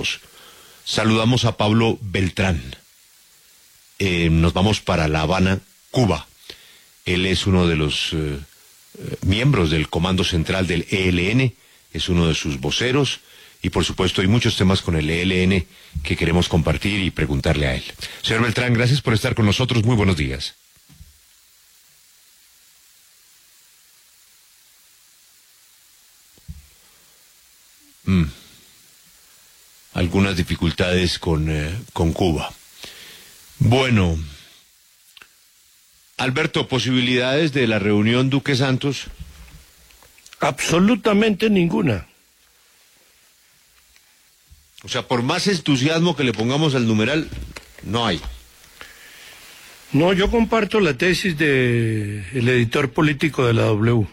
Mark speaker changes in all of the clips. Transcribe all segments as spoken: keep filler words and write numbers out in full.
Speaker 1: todos. Saludamos a Pablo Beltrán. Eh, nos vamos para La Habana, Cuba. Él es uno de los eh, miembros del Comando Central del E L N, es uno de sus voceros, y por supuesto hay muchos temas con el E L N que queremos compartir y preguntarle a él. Señor Beltrán, gracias por estar con nosotros, muy buenos días. Mm. Algunas dificultades con, eh, con Cuba. Bueno, Alberto, ¿posibilidades de la reunión Duque-Santos?
Speaker 2: Absolutamente ninguna.
Speaker 1: O sea, por más entusiasmo que le pongamos al numeral, no hay.
Speaker 2: No, yo comparto la tesis de el editor político de la W.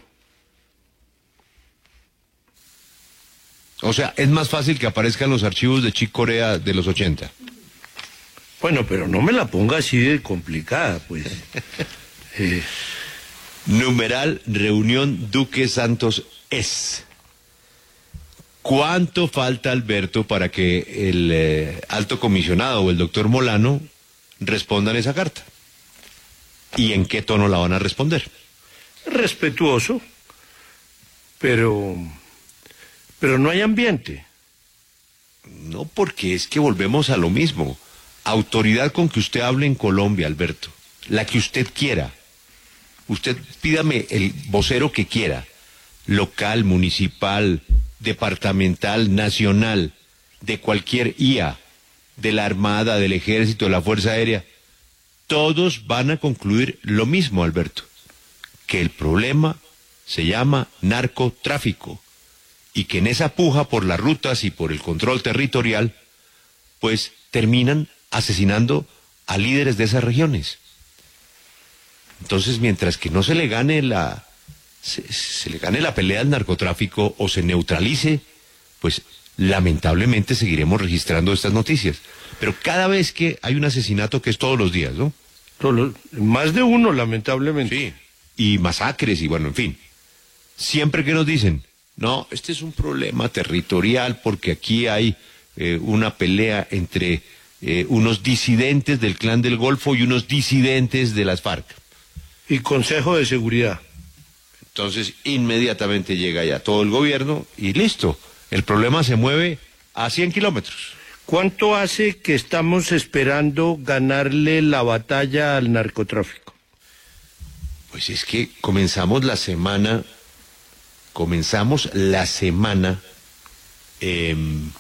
Speaker 1: O sea, es más fácil que aparezcan los archivos de Chick Corea de los ochenta.
Speaker 2: Bueno, pero no me la ponga así de complicada, pues. eh.
Speaker 1: Numeral reunión Duque-Santos es. ¿Cuánto falta, Alberto, para que el eh, alto comisionado o el doctor Molano respondan esa carta? ¿Y en qué tono la van a responder?
Speaker 2: Respetuoso, pero... pero no hay ambiente.
Speaker 1: No, porque es que volvemos a lo mismo. Autoridad con que usted hable en Colombia, Alberto. La que usted quiera. Usted pídame el vocero que quiera. Local, municipal, departamental, nacional, de cualquier I A, de la Armada, del Ejército, de la Fuerza Aérea. Todos van a concluir lo mismo, Alberto. Que el problema se llama narcotráfico. Y que en esa puja por las rutas y por el control territorial, pues terminan asesinando a líderes de esas regiones. Entonces, mientras que no se le gane la se, se le gane la pelea al narcotráfico o se neutralice, pues lamentablemente seguiremos registrando estas noticias. Pero cada vez que hay un asesinato, que es todos los días, ¿no?
Speaker 2: Todos, más de uno, lamentablemente.
Speaker 1: Sí, y masacres y bueno, en fin. Siempre que nos dicen, no, este es un problema territorial porque aquí hay eh, una pelea entre eh, unos disidentes del Clan del Golfo y unos disidentes de las FARC.
Speaker 2: Y Consejo de Seguridad.
Speaker 1: Entonces, inmediatamente llega ya todo el gobierno y listo. El problema se mueve a cien kilómetros.
Speaker 2: ¿Cuánto hace que estamos esperando ganarle la batalla al narcotráfico?
Speaker 1: Pues es que comenzamos la semana... Comenzamos la semana eh,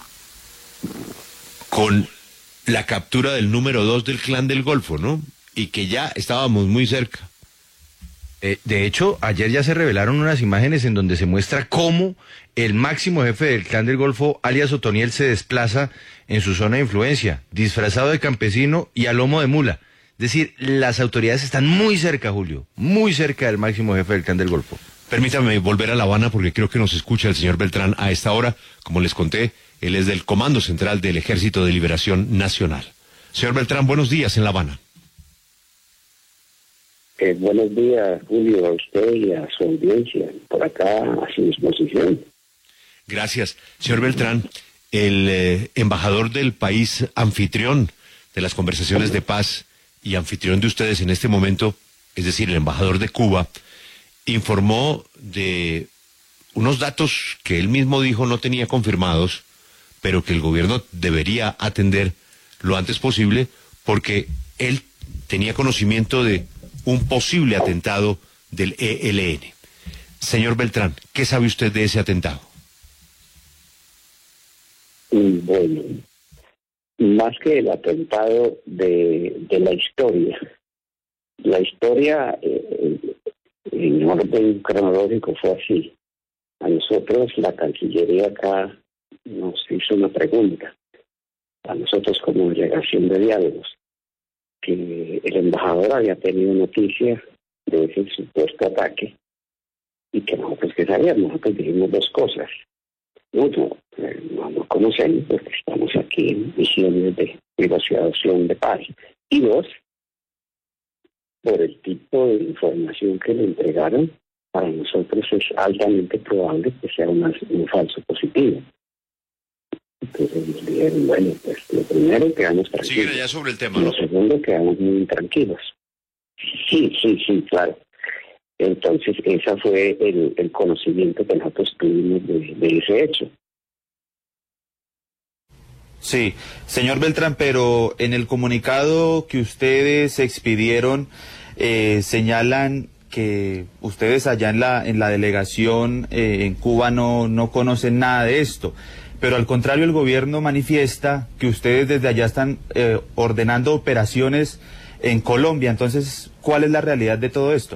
Speaker 1: con la captura del número dos del Clan del Golfo, ¿no? Y que ya estábamos muy cerca.
Speaker 3: Eh, de hecho, ayer ya se revelaron unas imágenes en donde se muestra cómo el máximo jefe del Clan del Golfo, alias Otoniel, se desplaza en su zona de influencia, disfrazado de campesino y a lomo de mula. Es decir, las autoridades están muy cerca, Julio, muy cerca del máximo jefe del Clan del Golfo.
Speaker 1: Permítame volver a La Habana porque creo que nos escucha el señor Beltrán a esta hora. Como les conté, él es del Comando Central del Ejército de Liberación Nacional. Señor Beltrán, buenos días en La Habana.
Speaker 4: Eh, buenos días, Julio, a usted y a su audiencia. Por acá, a su disposición.
Speaker 1: Gracias. Señor Beltrán, el eh, embajador del país anfitrión de las conversaciones de paz y anfitrión de ustedes en este momento, es decir, el embajador de Cuba, informó de unos datos que él mismo dijo no tenía confirmados, pero que el gobierno debería atender lo antes posible, porque él tenía conocimiento de un posible atentado del E L N. Señor Beltrán, ¿qué sabe usted de ese atentado?
Speaker 4: Bueno, más que el atentado de, de la historia. La historia... Eh, en orden cronológico fue así. A nosotros la Cancillería acá nos hizo una pregunta, a nosotros como delegación de diálogos, que el embajador había tenido noticia de ese supuesto ataque y que nosotros que sabíamos, nosotros dijimos dos cosas. Uno, eh, no nos conocemos porque estamos aquí en misiones de negociación de paz. Y dos, por el tipo de información que le entregaron, para nosotros es altamente probable que sea una, un falso positivo. Entonces nos dijeron, bueno, pues lo primero, quedamos tranquilos.
Speaker 1: Siguen allá sobre el tema,
Speaker 4: Y
Speaker 1: ¿no?
Speaker 4: lo segundo, quedamos muy tranquilos. Sí, sí, sí, claro. Entonces, ese fue el, el conocimiento que nosotros tuvimos de, de ese hecho.
Speaker 5: Sí, señor Beltrán, pero en el comunicado que ustedes expidieron, eh, señalan que ustedes allá en la en la delegación eh, en Cuba no, no conocen nada de esto, pero al contrario el gobierno manifiesta que ustedes desde allá están eh, ordenando operaciones en Colombia. Entonces, ¿cuál es la realidad de todo esto?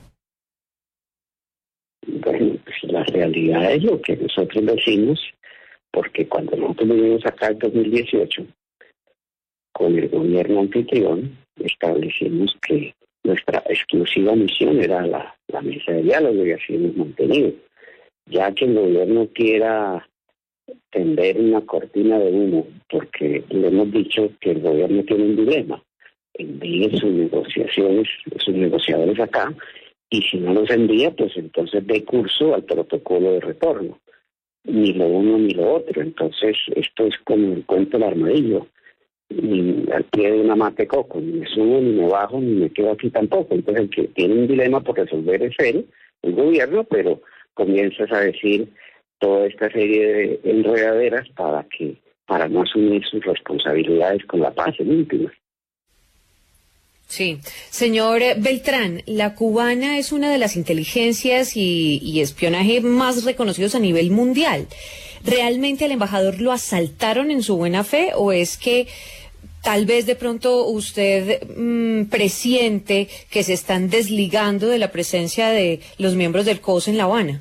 Speaker 4: Bueno, pues la realidad es lo que nosotros decimos, porque cuando nosotros vinimos acá en dos mil dieciocho, con el gobierno anfitrión, establecimos que nuestra exclusiva misión era la, la mesa de diálogo y así hemos mantenido. Ya que el gobierno quiera tender una cortina de humo, porque le hemos dicho que el gobierno tiene un dilema, envíe sus negociaciones, sus negociadores acá, y si no los envía, pues entonces dé curso al protocolo de retorno. Ni lo uno ni lo otro. Entonces, esto es como el cuento del armadillo. Ni al pie de una mate coco, ni me subo, ni me bajo, ni me quedo aquí tampoco. Entonces, el que tiene un dilema por resolver es él, el gobierno, pero comienzas a decir toda esta serie de enredaderas para que para no asumir sus responsabilidades con la paz en últimas.
Speaker 6: Sí. Señor Beltrán, la cubana es una de las inteligencias y, y espionaje más reconocidos a nivel mundial. ¿Realmente al embajador lo asaltaron en su buena fe o es que tal vez de pronto usted mmm, presiente que se están desligando de la presencia de los miembros del C O S en La Habana?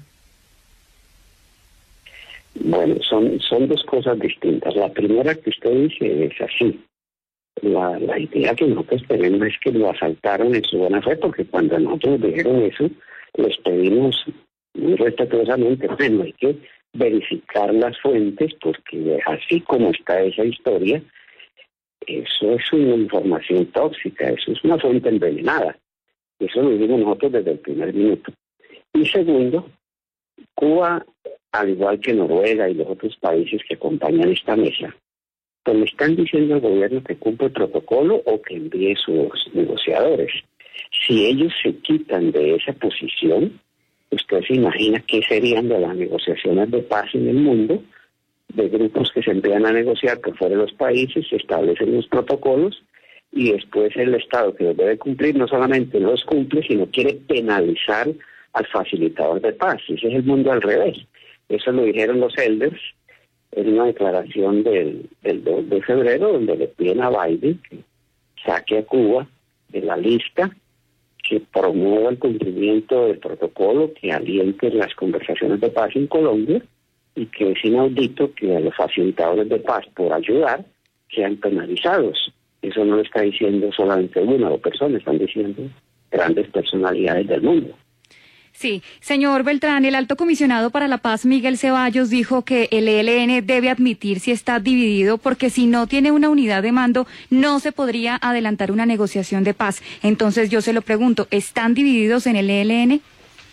Speaker 4: Bueno, son, son dos cosas distintas. La primera que usted dice es así. La, la idea que nosotros tenemos es que lo asaltaron en su buena fe, porque cuando nosotros dijeron eso, les pedimos muy respetuosamente, bueno, hay que verificar las fuentes, porque así como está esa historia, eso es una información tóxica, eso es una fuente envenenada. Eso lo dijimos nosotros desde el primer minuto. Y segundo, Cuba, al igual que Noruega y los otros países que acompañan esta mesa, pues le están diciendo al gobierno que cumple el protocolo o que envíe sus negociadores. Si ellos se quitan de esa posición, usted se imagina qué serían de las negociaciones de paz en el mundo, de grupos que se envían a negociar por fuera de los países, se establecen los protocolos y después el Estado que los debe cumplir no solamente los cumple, sino quiere penalizar al facilitador de paz. Ese es el mundo al revés. Eso lo dijeron los elders en una declaración del, del dos de febrero, donde le piden a Biden que saque a Cuba de la lista, que promueva el cumplimiento del protocolo, que aliente las conversaciones de paz en Colombia, y que es inaudito que a los facilitadores de paz por ayudar sean penalizados. Eso no lo está diciendo solamente una o dos personas, están diciendo grandes personalidades del mundo.
Speaker 7: Sí, señor Beltrán, el alto comisionado para la paz, Miguel Ceballos, dijo que el E L N debe admitir si está dividido, porque si no tiene una unidad de mando, no se podría adelantar una negociación de paz. Entonces yo se lo pregunto, ¿están divididos en el E L N?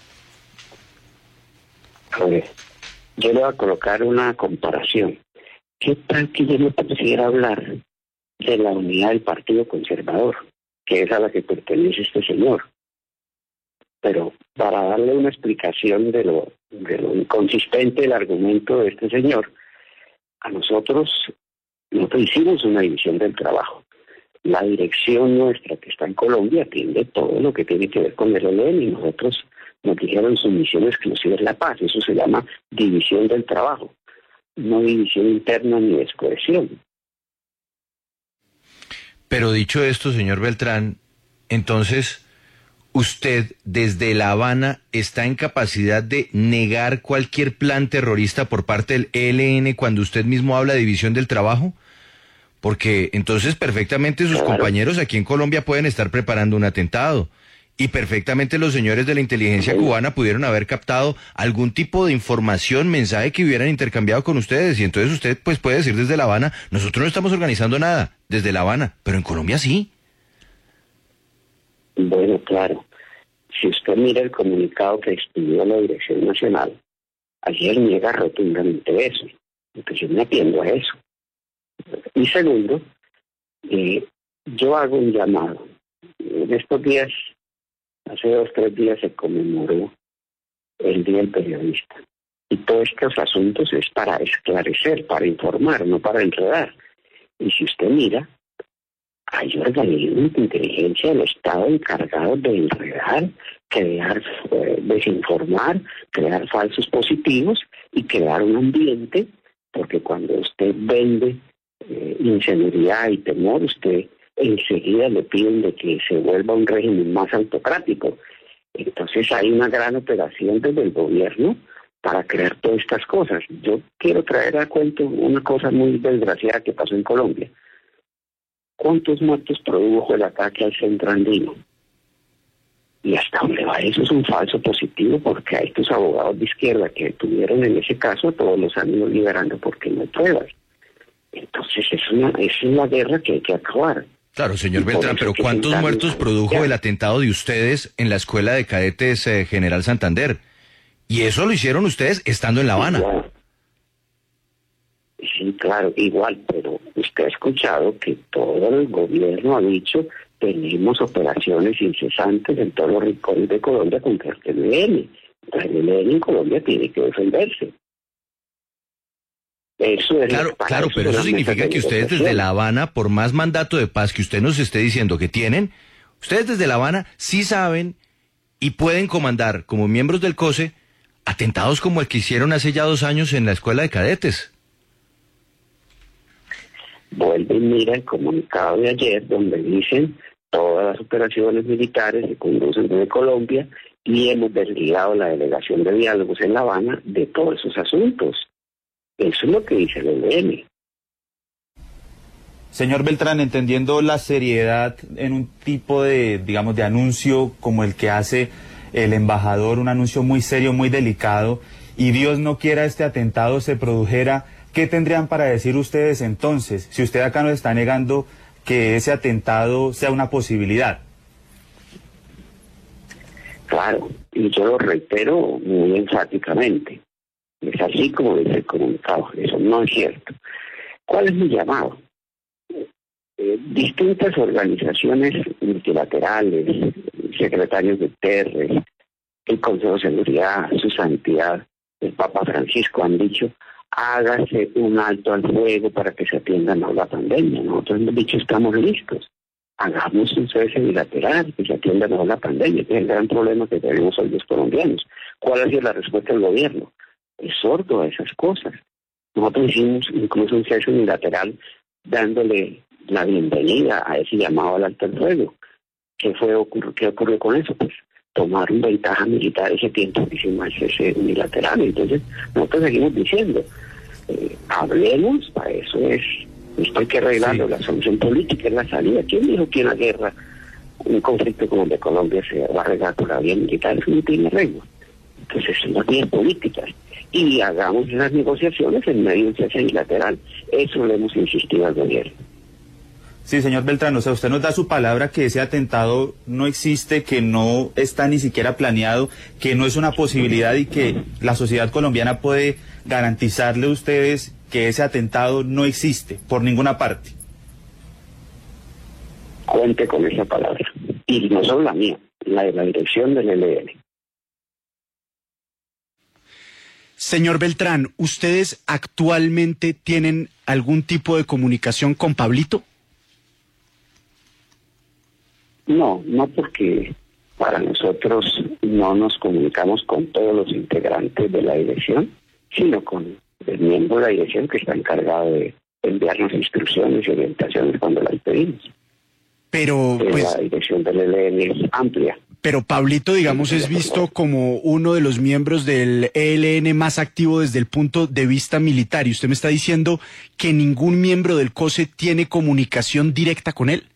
Speaker 4: A ver, yo le voy a colocar una comparación. ¿Qué tal que yo no quisiera hablar de la unidad del Partido Conservador, que es a la que pertenece este señor? Pero para darle una explicación de lo, de lo inconsistente del argumento de este señor, a nosotros, nosotros hicimos una división del trabajo. La dirección nuestra que está en Colombia atiende todo lo que tiene que ver con el E L N y nosotros nos dijeron su misión exclusiva es la paz. Eso se llama división del trabajo, no división interna ni descohesión.
Speaker 3: Pero dicho esto, señor Beltrán, entonces usted desde La Habana está en capacidad de negar cualquier plan terrorista por parte del E L N cuando usted mismo habla de división del trabajo, porque entonces perfectamente sus
Speaker 4: Claro.
Speaker 3: compañeros aquí en Colombia pueden estar preparando un atentado y perfectamente los señores de la inteligencia cubana pudieron haber captado algún tipo de información, mensaje que hubieran intercambiado con ustedes, y entonces usted pues puede decir desde La Habana, nosotros no estamos organizando nada desde La Habana, pero en Colombia sí.
Speaker 4: Bueno, claro. Si usted mira el comunicado que expidió la Dirección Nacional, ayer niega rotundamente eso. Entonces yo me atiendo a eso. Y segundo, eh, yo hago un llamado. En estos días, hace dos, tres días se conmemoró el Día del Periodista. Y todos estos asuntos es para esclarecer, para informar, no para enredar. Y si usted mira, hay organismos de inteligencia del Estado encargados de enredar, crear, eh, desinformar, crear falsos positivos y crear un ambiente, porque cuando usted vende eh, inseguridad y temor, usted enseguida le piden de que se vuelva un régimen más autocrático. Entonces hay una gran operación desde el gobierno para crear todas estas cosas. Yo quiero traer a cuento una cosa muy desgraciada que pasó en Colombia. ¿Cuántos muertos produjo el ataque al centro andino? Y hasta dónde va eso es un falso positivo, porque a estos abogados de izquierda que tuvieron en ese caso, todos los han ido liberando porque no hay pruebas. Entonces es una, es una guerra que hay que acabar.
Speaker 3: Claro, señor Beltrán, pero ¿cuántos muertos produjo el atentado de ustedes en la escuela de cadetes eh, General Santander? Y eso lo hicieron ustedes estando en La Habana.
Speaker 4: Igual. Sí, claro, igual, pero usted ha escuchado que todo el gobierno ha dicho tenemos operaciones incesantes en todos los rincones de Colombia contra el E L N. El E L N en Colombia tiene que defenderse. Eso es
Speaker 3: claro, claro, pero eso significa que ustedes desde La Habana, por más mandato de paz que usted nos esté diciendo que tienen, ustedes desde La Habana sí saben y pueden comandar como miembros del COSE atentados como el que hicieron hace ya dos años en la escuela de cadetes.
Speaker 4: Vuelve y mira el comunicado de ayer donde dicen todas las operaciones militares se conducen desde Colombia y hemos desligado la delegación de diálogos en La Habana de todos esos asuntos. Eso es lo que dice el E L N.
Speaker 5: Señor Beltrán, entendiendo la seriedad en un tipo de, digamos, de anuncio como el que hace el embajador, un anuncio muy serio, muy delicado, y Dios no quiera este atentado se produjera, ¿qué tendrían para decir ustedes entonces? Si usted acá nos está negando que ese atentado sea una posibilidad.
Speaker 4: Claro, y yo lo reitero muy enfáticamente. Es así como dice el comunicado, eso no es cierto. ¿Cuál es mi llamado? Eh, distintas organizaciones multilaterales, secretarios de Guterres, el Consejo de Seguridad, su santidad, el Papa Francisco han dicho, hágase un alto al fuego para que se atienda mejor la pandemia. Nosotros hemos dicho, estamos listos. Hagamos un cese bilateral, que se atienda mejor la pandemia, que es el gran problema que tenemos hoy los colombianos. ¿Cuál ha sido la respuesta del gobierno? Es sordo a esas cosas. Nosotros hicimos incluso un cese unilateral dándole la bienvenida a ese llamado al alto al fuego. ¿Qué fue ocurrió, qué ocurrió con eso? Pues tomaron ventaja militar ese tiempo que hicimos el cese unilateral. Entonces nosotros seguimos diciendo, eh, hablemos, para eso es, esto hay que arreglarlo, sí. La solución política es la salida. ¿Quién dijo que una guerra, un conflicto como el de Colombia se va a arreglar por la vía militar? Eso no tiene arreglo. Entonces son las vías políticas. Y hagamos esas negociaciones en medio de un cese bilateral. Eso le hemos insistido al gobierno.
Speaker 5: Sí, señor Beltrán, o sea, usted nos da su palabra que ese atentado no existe, que no está ni siquiera planeado, que no es una posibilidad y que la sociedad colombiana puede garantizarle a ustedes que ese atentado no existe por ninguna parte.
Speaker 4: Cuente con esa palabra. Y no solo la mía, la de la dirección del E L N.
Speaker 8: Señor Beltrán, ¿ustedes actualmente tienen algún tipo de comunicación con Pablito?
Speaker 4: No, no porque para nosotros no nos comunicamos con todos los integrantes de la dirección, sino con el miembro de la dirección que está encargado de enviarnos instrucciones y orientaciones cuando las pedimos.
Speaker 8: Pero, pues,
Speaker 4: la dirección del E L N es amplia.
Speaker 8: Pero Pablito, digamos, es visto como uno de los miembros del E L N más activo desde el punto de vista militar. Y usted me está diciendo que ningún miembro del COSE tiene comunicación directa con él.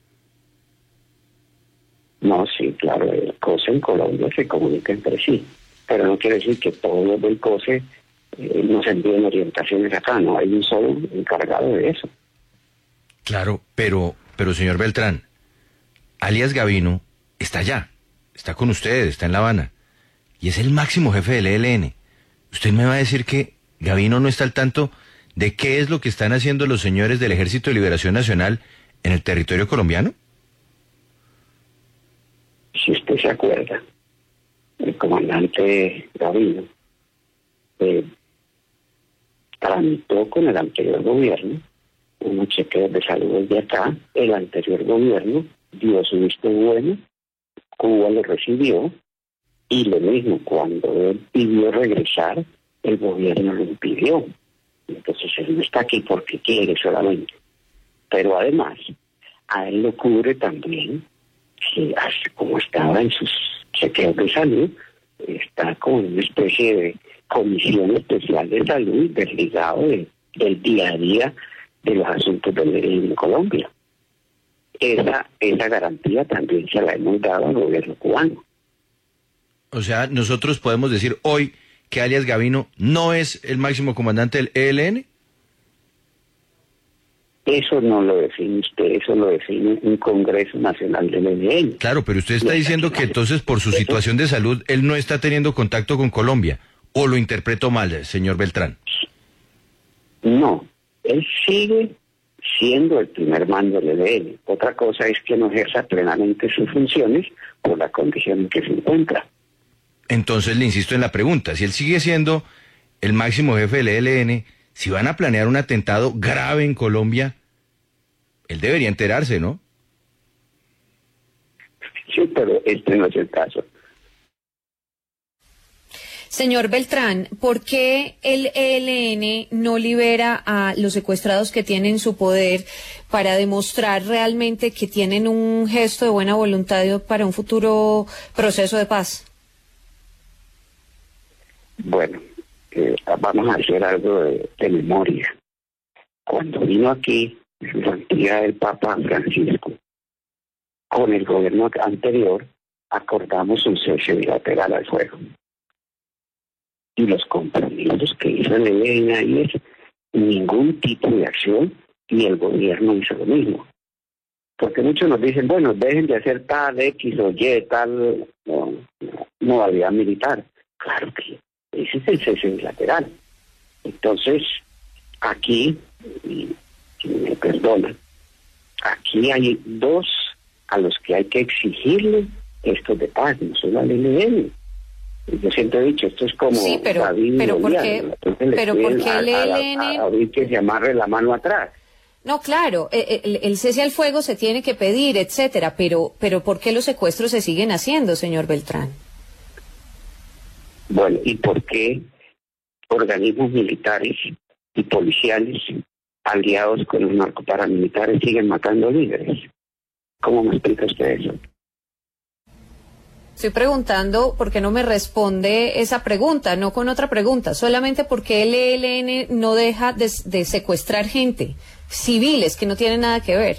Speaker 4: No, sí, claro, el COSE en Colombia se comunica entre sí. Pero no quiere decir que todos los del COSE eh, nos envíen orientaciones acá. No hay un solo encargado de eso.
Speaker 3: Claro, pero, pero señor Beltrán, alias Gavino está allá. Está con ustedes, está en La Habana. Y es el máximo jefe del E L N. ¿Usted me va a decir que Gavino no está al tanto de qué es lo que están haciendo los señores del Ejército de Liberación Nacional en el territorio colombiano?
Speaker 4: Si usted se acuerda, el comandante Gavino eh, tramitó con el anterior gobierno unos chequeos de salud de acá. El anterior gobierno dio su visto bueno, Cuba lo recibió, y lo mismo, cuando él pidió regresar, el gobierno lo impidió. Entonces él no está aquí porque quiere solamente. Pero además, a él lo cubre también, que así como estaba en sus chequeos de salud, está como una especie de comisión especial de salud desligado de, del día a día de los asuntos del derecho en Colombia. Esa, esa garantía también se la hemos dado al gobierno cubano.
Speaker 3: O sea, nosotros podemos decir hoy que alias Gavino no es el máximo comandante del E L N.
Speaker 4: Eso no lo define usted, eso lo define un Congreso Nacional del E L N.
Speaker 3: Claro, pero usted está diciendo que entonces por su situación de salud él no está teniendo contacto con Colombia. ¿O lo interpreto mal, señor Beltrán?
Speaker 4: No, él sigue siendo el primer mando del E L N. Otra cosa es que no ejerza plenamente sus funciones por la condición en que se encuentra.
Speaker 3: Entonces le insisto en la pregunta, si él sigue siendo el máximo jefe del E L N, si van a planear un atentado grave en Colombia, él debería enterarse, ¿no?
Speaker 4: Sí, pero este no es el caso.
Speaker 6: Señor Beltrán, ¿por qué el E L N no libera a los secuestrados que tienen en su poder para demostrar realmente que tienen un gesto de buena voluntad para un futuro proceso de paz?
Speaker 4: Bueno, eh, vamos a hacer algo de, de memoria. Cuando vino aquí su santidad el Papa Francisco, con el gobierno anterior acordamos un cese bilateral al fuego. Y los compromisos que hizo el E L N ahí es ningún tipo de acción, y el gobierno hizo lo mismo. Porque muchos nos dicen, bueno, dejen de hacer tal X o Y, tal no, no, modalidad militar. Claro que ese es el cese bilateral. Entonces, aquí, y, y me perdona, aquí hay dos a los que hay que exigirle estos de paz, no solo al E L N. Yo siempre he dicho, esto es como
Speaker 6: sí, pero,
Speaker 4: David
Speaker 6: pero ¿por
Speaker 4: Goliat,
Speaker 6: qué, pero ¿por qué el E L N?
Speaker 4: A, a, a, a que se amarre la mano atrás.
Speaker 6: No, claro, el, el cese al fuego se tiene que pedir, etcétera, pero, pero ¿por qué los secuestros se siguen haciendo, señor Beltrán?
Speaker 4: Bueno, ¿y por qué organismos militares y policiales aliados con los narcoparamilitares siguen matando líderes? ¿Cómo me explica usted eso?
Speaker 6: Estoy preguntando por qué no me responde esa pregunta, no con otra pregunta, solamente porque el E L N no deja de, de secuestrar gente, civiles que no tienen nada que ver.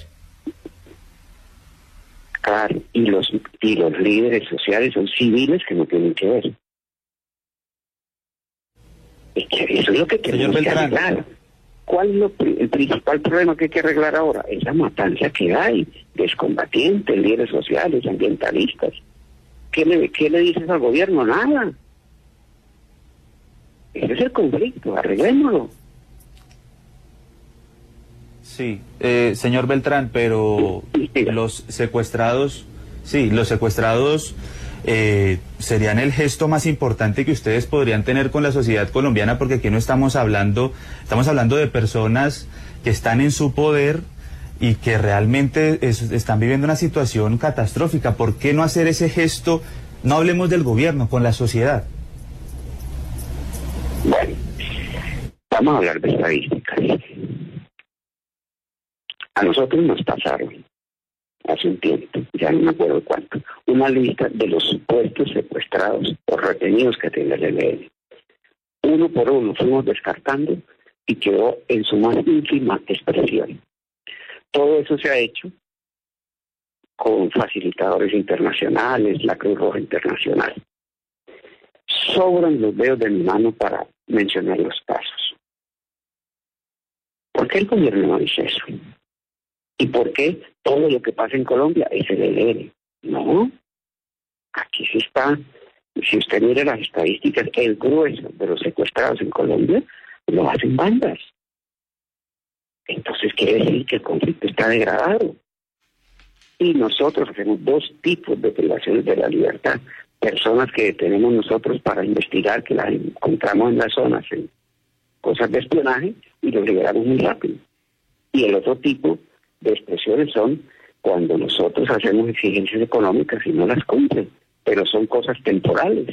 Speaker 4: Claro, y los, y los líderes sociales son civiles que no tienen que ver. Es que eso es lo que tenemos que arreglar. ¿Cuál es lo, el principal problema que hay que arreglar ahora? Esa matanza que hay de excombatientes, líderes sociales, ambientalistas. ¿Qué le, ¿Qué le dices al gobierno? Nada. Ese es el conflicto, arreglémoslo.
Speaker 5: Sí, eh, señor Beltrán, pero los secuestrados, sí, los secuestrados eh, serían el gesto más importante que ustedes podrían tener con la sociedad colombiana, porque aquí no estamos hablando, estamos hablando de personas que están en su poder y que realmente es, están viviendo una situación catastrófica. ¿Por qué no hacer ese gesto? No hablemos del gobierno, con la sociedad.
Speaker 4: Bueno, vamos a hablar de estadísticas. A nosotros nos pasaron, hace un tiempo, ya no me acuerdo cuánto, una lista de los supuestos secuestrados o retenidos que tiene el E L N. Uno por uno fuimos descartando y quedó en su más ínfima expresión. Todo eso se ha hecho con facilitadores internacionales, la Cruz Roja Internacional. Sobran los dedos de mi mano para mencionar los casos. ¿Por qué el gobierno no dice eso? ¿Y por qué todo lo que pasa en Colombia es el E L N? No, aquí sí está. Si usted mira las estadísticas, el grueso de los secuestrados en Colombia lo hacen bandas. entonces quiere decir que el conflicto está degradado. Y nosotros hacemos dos tipos de privaciones de la libertad. Personas que tenemos nosotros para investigar, que las encontramos en las zonas, en cosas de espionaje, y los liberamos muy rápido. Y el otro tipo de expresiones son cuando nosotros hacemos exigencias económicas y no las cumplen, pero son cosas temporales.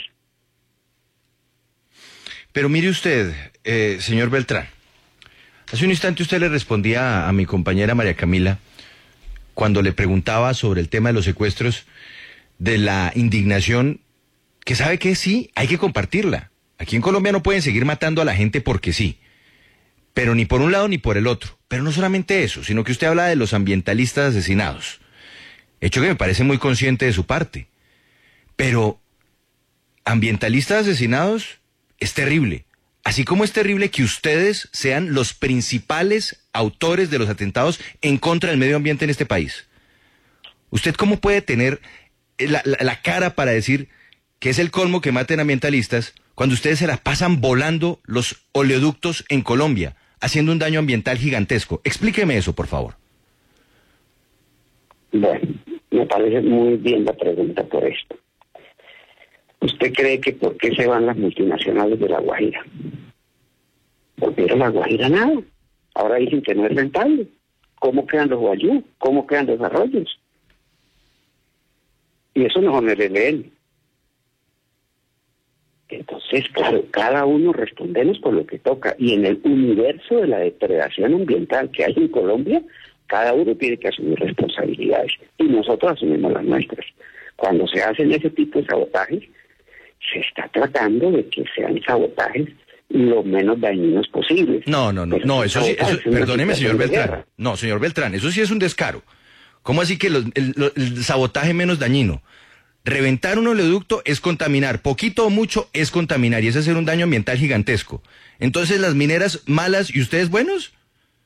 Speaker 3: Pero mire usted, eh, señor Beltrán, hace un instante usted le respondía a, a mi compañera María Camila cuando le preguntaba sobre el tema de los secuestros, de la indignación, que sabe que sí, hay que compartirla. Aquí en Colombia no pueden seguir matando a la gente porque sí, pero ni por un lado ni por el otro. Pero no solamente eso, sino que usted habla de los ambientalistas asesinados, hecho que me parece muy consciente de su parte. Pero ambientalistas asesinados es terrible, así como es terrible que ustedes sean los principales autores de los atentados en contra del medio ambiente en este país. ¿Usted cómo puede tener la, la, la cara para decir que es el colmo que maten ambientalistas cuando ustedes se la pasan volando los oleoductos en Colombia, haciendo un daño ambiental gigantesco? Explíqueme eso, por favor.
Speaker 4: Bueno, me parece muy bien la pregunta por esto. ¿Usted cree que por qué se van las multinacionales de La Guajira? Volvieron a La Guajira nada. Ahora dicen que no es rentable. ¿Cómo quedan los guayú? ¿Cómo quedan los arroyos? Y eso no son el E L N. Entonces, claro, cada uno respondemos por lo que toca. Y en el universo de la depredación ambiental que hay en Colombia, cada uno tiene que asumir responsabilidades. Y nosotros asumimos las nuestras. Cuando se hacen ese tipo de sabotajes, se está tratando de que sean sabotajes lo menos dañinos posibles.
Speaker 3: No, no, no, no, eso sí, eso, perdóneme, señor Beltrán. No, señor Beltrán, eso sí es un descaro. ¿Cómo así que los, el, el sabotaje menos dañino? Reventar un oleoducto es contaminar, poquito o mucho es contaminar y es hacer un daño ambiental gigantesco. Entonces, ¿las mineras malas y ustedes buenos?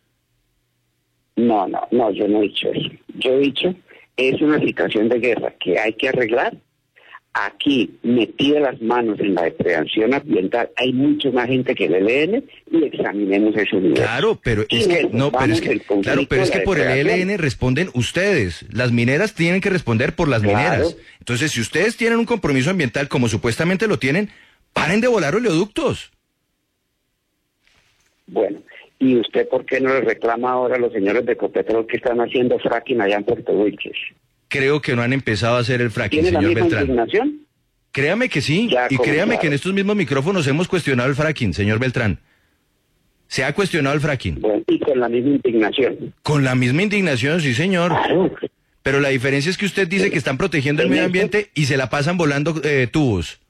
Speaker 4: No, no, no, yo no he dicho eso. Yo he dicho, es una situación de guerra que hay que arreglar. Aquí, metida las manos en la depredación ambiental, hay mucho más gente que el E L N y examinemos ese universo.
Speaker 3: Claro, pero es que, no, pero es que, claro, pero es que por el E L N responden ustedes. Las mineras tienen que responder por las
Speaker 4: Claro.
Speaker 3: mineras. Entonces, si ustedes tienen un compromiso ambiental como supuestamente lo tienen, paren de volar oleoductos.
Speaker 4: Bueno, ¿y usted por qué no le reclama ahora a los señores de Ecopetrol que están haciendo fracking allá en Puerto Wilches?
Speaker 3: Creo que no han empezado a hacer el fracking,
Speaker 4: ¿Tiene la
Speaker 3: señor
Speaker 4: misma
Speaker 3: Beltrán.
Speaker 4: indignación?
Speaker 3: Créame que sí,
Speaker 4: Ya
Speaker 3: y créame
Speaker 4: comenzaron.
Speaker 3: que en estos mismos micrófonos hemos cuestionado el fracking, señor Beltrán. Se ha cuestionado el fracking.
Speaker 4: Bueno, y con la misma indignación.
Speaker 3: Con la misma indignación, sí, señor.
Speaker 4: Claro.
Speaker 3: Pero la diferencia es que usted dice que están protegiendo el medio ambiente y se la pasan volando eh, tubos.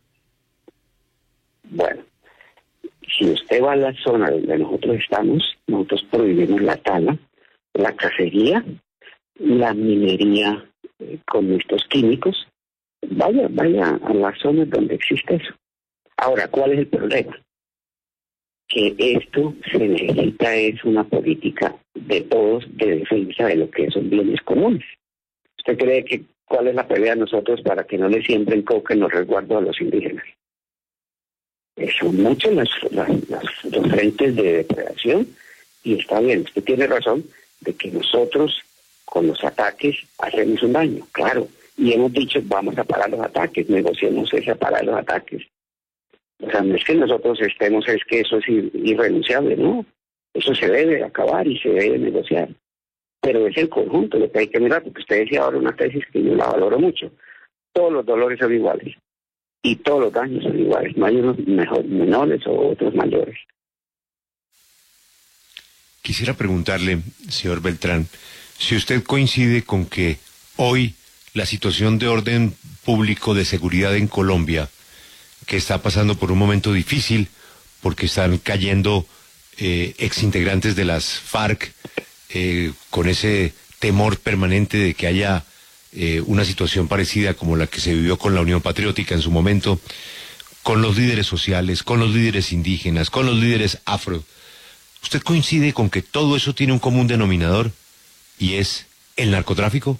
Speaker 4: Bueno, si usted va a la zona donde nosotros estamos, nosotros prohibimos la tala, la cacería, la minería eh, con estos químicos. Vaya, vaya a las zonas donde existe eso. Ahora, ¿cuál es el problema? Que esto se necesita es una política de todos de defensa de lo que son bienes comunes. ¿Usted cree que cuál es la pelea de nosotros para que no le siembren coca en los resguardos a los indígenas? Eh, Son muchos las, las, las- los frentes de depredación y está bien, usted tiene razón de que nosotros con los ataques hacemos un daño, claro, y hemos dicho vamos a parar los ataques, negociemos ese parar los ataques. O sea, no es que nosotros estemos, es que eso es ir- irrenunciable, ¿no? Eso se debe acabar y se debe negociar. Pero es el conjunto lo que hay que mirar, porque usted decía ahora una tesis que yo la valoro mucho. Todos los dolores son iguales y todos los daños son iguales. No hay unos mejor, menores o otros mayores.
Speaker 1: Quisiera preguntarle, señor Beltrán, si usted coincide con que hoy la situación de orden público de seguridad en Colombia, que está pasando por un momento difícil, porque están cayendo eh, exintegrantes de las FARC, eh, con ese temor permanente de que haya eh, una situación parecida como la que se vivió con la Unión Patriótica en su momento, con los líderes sociales, con los líderes indígenas, con los líderes afro. ¿Usted coincide con que todo eso tiene un común denominador y es el narcotráfico?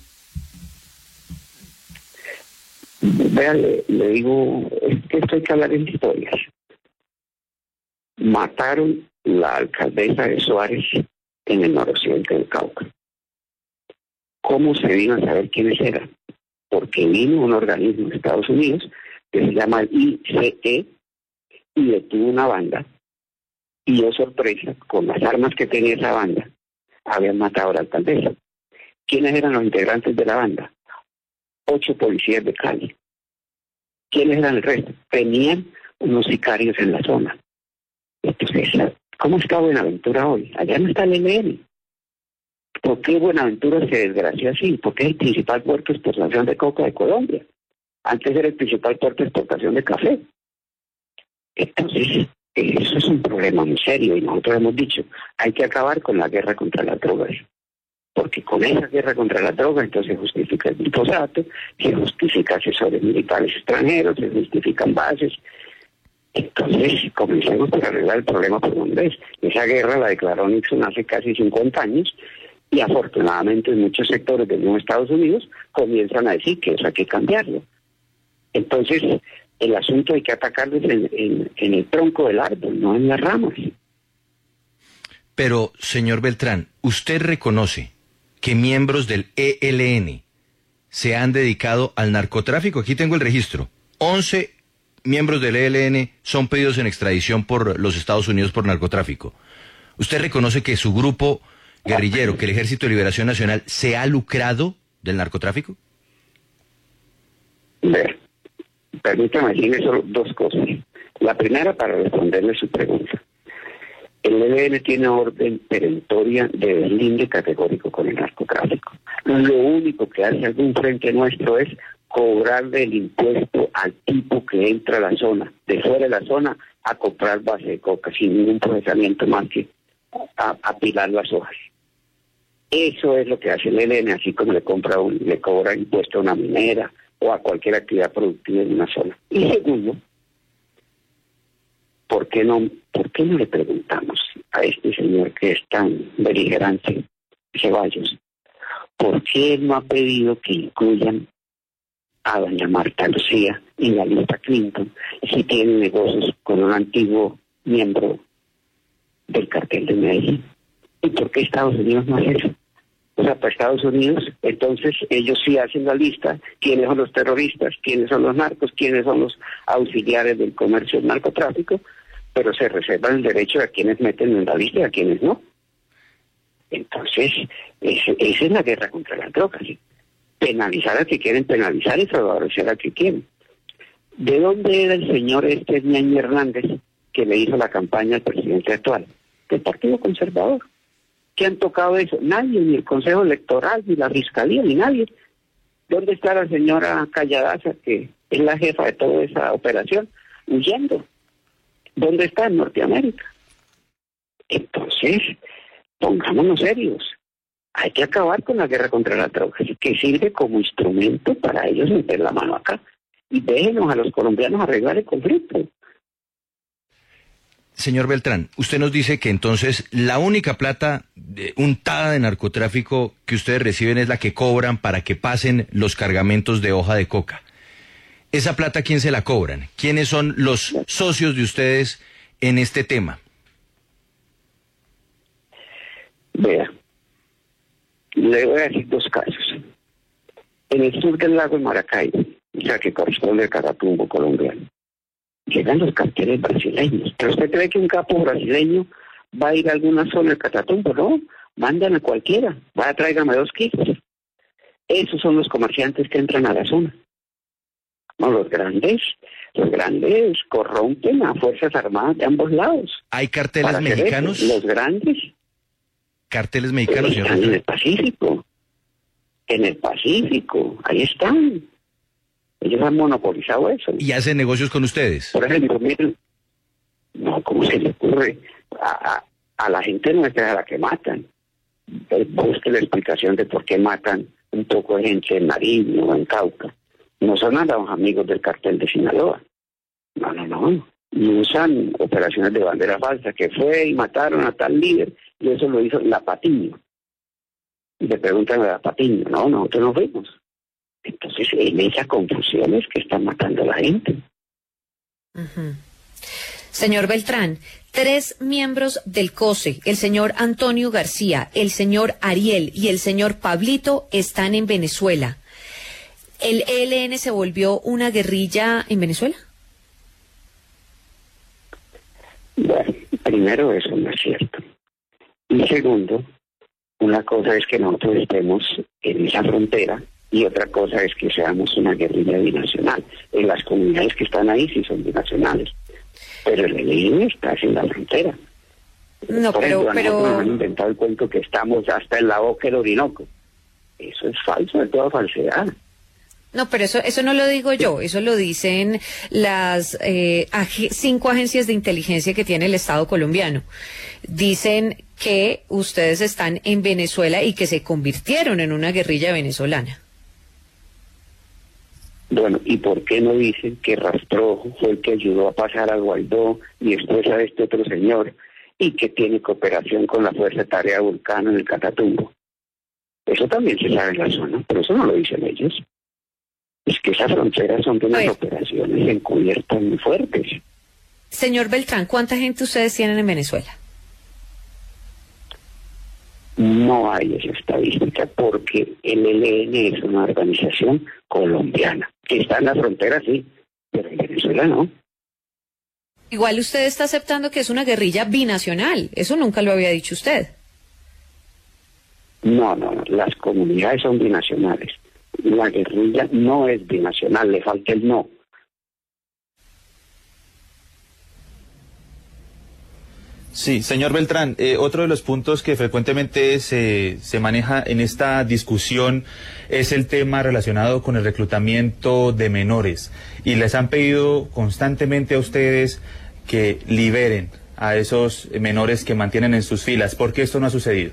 Speaker 4: Vea, le, le digo, es que esto hay que hablar en historias. Mataron la alcaldesa de Suárez en el noroccidente del Cauca. ¿Cómo se vino a saber quiénes eran? Porque vino un organismo de Estados Unidos que se llama el I C E y detuvo una banda y, oh sorpresa, con las armas que tenía esa banda, habían matado a la alcaldesa. ¿Quiénes eran los integrantes de la banda? Ocho policías de Cali. ¿Quiénes eran el resto? Tenían unos sicarios en la zona. Entonces, ¿cómo está Buenaventura hoy? Allá no está el E L N. ¿Por qué Buenaventura se desgració así? Porque es el principal puerto de exportación de coca de Colombia. Antes era el principal puerto de exportación de café. Entonces, eso es un problema muy serio y nosotros hemos dicho, hay que acabar con la guerra contra las drogas. Porque con esa guerra contra las drogas entonces se justifica el glifosato, se justifica asesores militares extranjeros, se justifican bases. Entonces, comencemos por arreglar el problema por donde es. Esa guerra la declaró Nixon hace casi cincuenta años y afortunadamente en muchos sectores de los Estados Unidos comienzan a decir que eso hay que cambiarlo. Entonces, el asunto hay que atacarlo en, en, en el tronco del árbol, no en las ramas.
Speaker 3: Pero, señor Beltrán, ¿usted reconoce que miembros del E L N se han dedicado al narcotráfico? Aquí tengo el registro. once miembros del E L N son pedidos en extradición por los Estados Unidos por narcotráfico. ¿Usted reconoce que su grupo guerrillero, que el Ejército de Liberación Nacional, se ha lucrado del narcotráfico?
Speaker 4: Ver, permítame decirle solo dos cosas. La primera, para responderle su pregunta. El E L N tiene orden perentoria de deslinde categórico con el narcotráfico. Lo único que hace algún frente nuestro es cobrarle el impuesto al tipo que entra a la zona, de fuera de la zona, a comprar base de coca, sin ningún procesamiento más que a, apilar las hojas. Eso es lo que hace el E L N, así como le compra un, le cobra impuesto a una minera o a cualquier actividad productiva en una zona. Y segundo, ¿por qué no, por qué no le preguntamos a este señor que es tan beligerante, Ceballos, por qué él no ha pedido que incluyan a doña Marta Lucía en la lista Clinton si tiene negocios con un antiguo miembro del cartel de Medellín? ¿Y por qué Estados Unidos no hace eso? O sea, para Estados Unidos, entonces ellos sí hacen la lista, quiénes son los terroristas, quiénes son los narcos, quiénes son los auxiliares del comercio del narcotráfico, pero se reservan el derecho a quienes meten en la lista y a quienes no. Entonces, ese, esa es la guerra contra las drogas. ¿Sí? Penalizar a que quieren penalizar y favorecer a que quieren. ¿De dónde era el señor este Ñaño Hernández que le hizo la campaña al presidente actual? Del Partido Conservador. ¿Qué han tocado eso? Nadie, ni el Consejo Electoral, ni la Fiscalía, ni nadie. ¿Dónde está la señora Calladaza, que es la jefa de toda esa operación? Huyendo. ¿Dónde está? En Norteamérica. Entonces, pongámonos serios. Hay que acabar con la guerra contra las drogas, que sirve como instrumento para ellos meter la mano acá. Y déjenos a los colombianos arreglar el conflicto.
Speaker 3: Señor Beltrán, usted nos dice que entonces la única plata de, untada de narcotráfico que ustedes reciben es la que cobran para que pasen los cargamentos de hoja de coca. ¿Esa plata quién se la cobran? ¿Quiénes son los socios de ustedes en este tema?
Speaker 4: Vea, le voy a decir dos casos. En el sur del lago de Maracaibo, o sea que corresponde al Catatumbo colombiano, llegan los carteles brasileños. ¿Pero usted cree que un capo brasileño va a ir a alguna zona del Catatumbo? No, mandan a cualquiera. Vaya, tráigame dos kilos. Esos son los comerciantes que entran a la zona. No, los grandes, los grandes corrompen a Fuerzas Armadas de ambos lados.
Speaker 3: ¿Hay carteles mexicanos?
Speaker 4: Los grandes.
Speaker 3: ¿Carteles mexicanos, señor?
Speaker 4: Están en el Pacífico. En el Pacífico, ahí están. Ellos han monopolizado eso.
Speaker 3: ¿Y hacen negocios con ustedes?
Speaker 4: Por ejemplo, miren, no, ¿cómo se le ocurre? A, a, a la gente nuestra a la que matan. Busque la explicación de por qué matan un poco de gente en Nariño o en Cauca. No son a los amigos del cartel de Sinaloa. No, no, no. Y usan operaciones de bandera falsa, que fue y mataron a tal líder, y eso lo hizo la Patiño. Y le preguntan a la Patiño, no, nosotros no fuimos. Entonces, en esa confusión es que están matando a la gente.
Speaker 6: Uh-huh. Señor Beltrán, tres miembros del C O S E, el señor Antonio García, el señor Ariel y el señor Pablito, están en Venezuela. ¿El E L N se volvió una guerrilla en Venezuela?
Speaker 4: Bueno, primero, eso no es cierto. Y segundo, una cosa es que nosotros estemos en esa frontera y otra cosa es que seamos una guerrilla binacional. En las comunidades que están ahí sí son binacionales, pero el E L N está en la frontera.
Speaker 6: No,
Speaker 4: Por
Speaker 6: pero...
Speaker 4: ejemplo, a
Speaker 6: pero...
Speaker 4: nosotros nos han inventado el cuento que estamos hasta en la boca del Orinoco. Eso es falso, de toda falsedad.
Speaker 6: No, pero eso eso no lo digo yo, eso lo dicen las eh, ag- cinco agencias de inteligencia que tiene el Estado colombiano. Dicen que ustedes están en Venezuela y que se convirtieron en una guerrilla venezolana.
Speaker 4: Bueno, ¿y por qué no dicen que Rastrojo fue el que ayudó a pasar a Guaidó y después a este otro señor y que tiene cooperación con la Fuerza Tarea Vulcano en el Catatumbo? Eso también se sabe en la zona, pero eso no lo dicen ellos. Es que esas fronteras son de unas
Speaker 6: Pues,
Speaker 4: operaciones encubiertas muy fuertes.
Speaker 6: Señor Beltrán, ¿cuánta gente ustedes tienen en Venezuela?
Speaker 4: No hay esa estadística porque el E L N es una organización colombiana, que está en la frontera, sí, pero en Venezuela no.
Speaker 6: Igual usted está aceptando que es una guerrilla binacional, eso nunca lo había dicho usted.
Speaker 4: No, no, no, las comunidades son binacionales. La guerrilla no es binacional, le falta el no.
Speaker 5: Sí, señor Beltrán, eh, otro de los puntos que frecuentemente se, se maneja en esta discusión es el tema relacionado con el reclutamiento de menores. Y les han pedido constantemente a ustedes que liberen a esos menores que mantienen en sus filas. ¿Por qué esto no ha sucedido?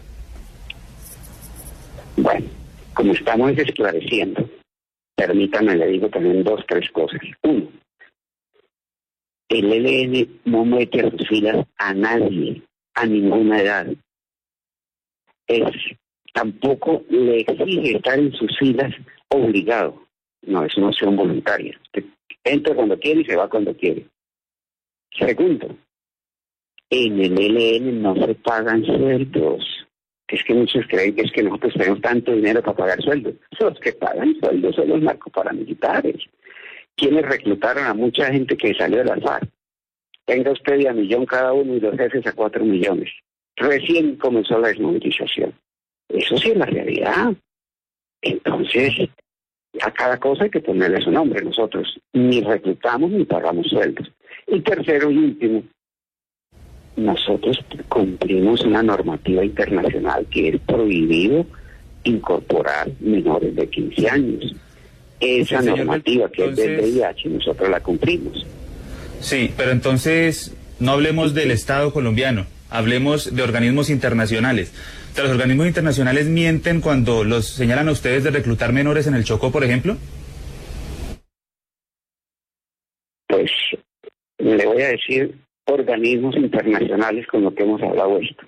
Speaker 4: Bueno, como estamos esclareciendo, permítame, le digo también dos, tres cosas. Uno, el E L N no mete a sus filas a nadie, a ninguna edad. Es, tampoco le exige estar en sus filas obligado. No, es una opción voluntaria. Entra cuando quiere y se va cuando quiere. Segundo, en el E L N no se pagan sueldos. Es que muchos creen que es que nosotros tenemos tanto dinero para pagar sueldos. Los que pagan sueldos son los narcoparamilitares, quienes reclutaron a mucha gente que salió de la FARC. Tenga usted de a millón cada uno y los jefes a cuatro millones. Recién comenzó la desmovilización. Eso sí es la realidad. Entonces, a cada cosa hay que ponerle su nombre. Nosotros ni reclutamos ni pagamos sueldos. Y tercero y último, nosotros cumplimos una normativa internacional que es prohibido incorporar menores de quince años. Esa
Speaker 5: Sí,
Speaker 4: normativa que
Speaker 5: entonces...
Speaker 4: es del V I H, nosotros la cumplimos.
Speaker 5: Sí, pero entonces no hablemos del Estado colombiano, hablemos de organismos internacionales. O sea, ¿los organismos internacionales mienten cuando los señalan a ustedes de reclutar menores en el Chocó, por ejemplo?
Speaker 4: Pues le voy a decir organismos internacionales con lo que hemos hablado esto.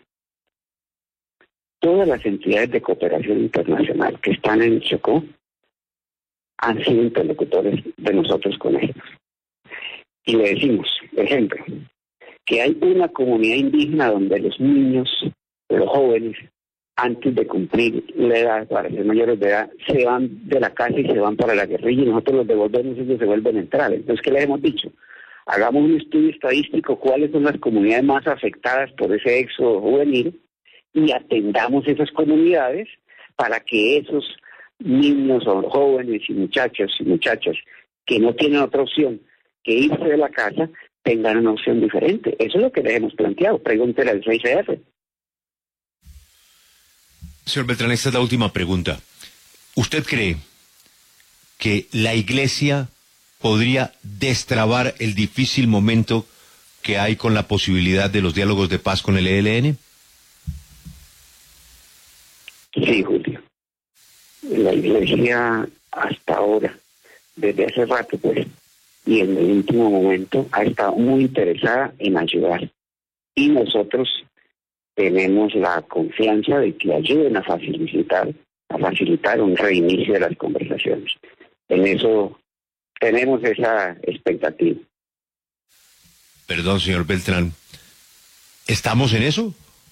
Speaker 4: Todas las entidades de cooperación internacional que están en el Chocó han sido interlocutores de nosotros con ellos. Y le decimos, por ejemplo, que hay una comunidad indígena donde los niños, los jóvenes, antes de cumplir la edad, para ser mayores de edad, se van de la casa y se van para la guerrilla y nosotros los devolvemos y ellos se vuelven a entrar. Entonces, ¿qué les hemos dicho? Hagamos un estudio estadístico, cuáles son las comunidades más afectadas por ese éxodo juvenil y atendamos esas comunidades para que esos niños o jóvenes y muchachos y muchachas que no tienen otra opción que irse de la casa tengan una opción diferente. Eso es lo que les hemos planteado. Pregúntele al seis C F.
Speaker 1: Señor Beltrán, esta es la última pregunta. ¿Usted cree que la Iglesia podría destrabar el difícil momento que hay con la posibilidad de los diálogos de paz con el E L N?
Speaker 4: Sí, Julio. La Iglesia hasta ahora, desde hace rato, pues, y en el último momento, ha estado muy interesada en ayudar. Y nosotros tenemos la confianza de que ayuden a facilitar, a facilitar un reinicio de las conversaciones. En eso tenemos esa expectativa.
Speaker 1: Perdón, señor Beltrán, ¿estamos en eso?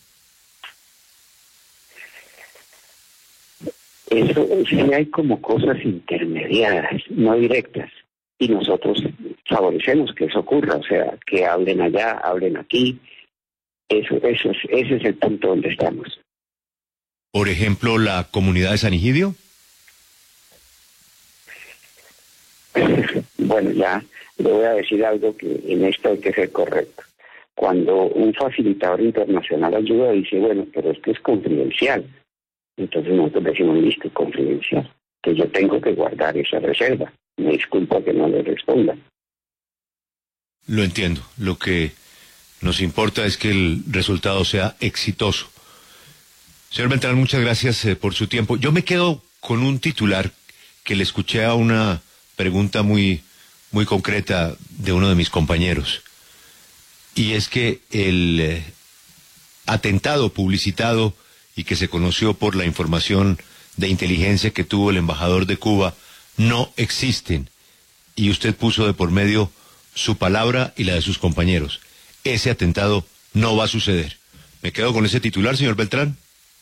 Speaker 4: Eso sí hay como cosas intermediadas, no directas, y nosotros favorecemos que eso ocurra, o sea, que hablen allá, hablen aquí, eso, eso es, ese es el punto donde estamos.
Speaker 1: Por ejemplo, la comunidad de San Egidio.
Speaker 4: Bueno, ya le voy a decir algo que en esto hay que ser correcto. Cuando un facilitador internacional ayuda, dice, bueno, pero esto es confidencial. Entonces nosotros decimos, listo, confidencial. Entonces yo tengo que guardar esa reserva. Me disculpa que no le responda.
Speaker 1: Lo entiendo. Lo que nos importa es que el resultado sea exitoso. Señor Beltrán, muchas gracias eh, por su tiempo. Yo me quedo con un titular que le escuché a una pregunta muy, muy concreta de uno de mis compañeros. Y es que el eh, atentado publicitado y que se conoció por la información de inteligencia que tuvo el embajador de Cuba no existen. Y usted puso de por medio su palabra y la de sus compañeros. Ese atentado no va a suceder. ¿Me quedo con ese titular, señor Beltrán?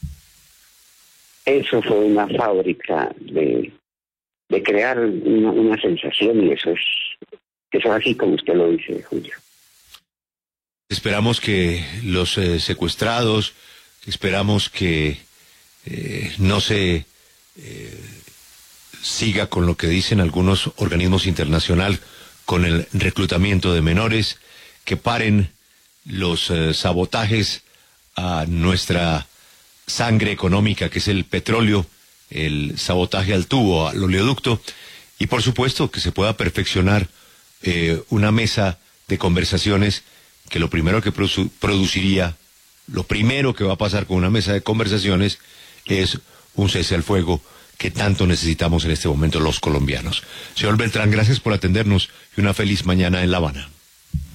Speaker 4: Eso fue una fábrica de, de crear una, una sensación, y eso es, eso es así como usted lo dice, Julio.
Speaker 1: Esperamos que los eh, secuestrados, esperamos que eh, no se eh, siga con lo que dicen algunos organismos internacionales con el reclutamiento de menores, que paren los eh, sabotajes a nuestra sangre económica, que es el petróleo, el sabotaje al tubo, al oleoducto, y por supuesto que se pueda perfeccionar eh, una mesa de conversaciones que lo primero que produ- produciría, lo primero que va a pasar con una mesa de conversaciones es un cese al fuego que tanto necesitamos en este momento los colombianos. Señor Beltrán, gracias por atendernos y una feliz mañana en La Habana.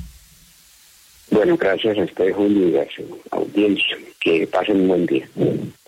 Speaker 4: Bueno, gracias a usted, Julio, y a su audiencia. Que pasen un buen día.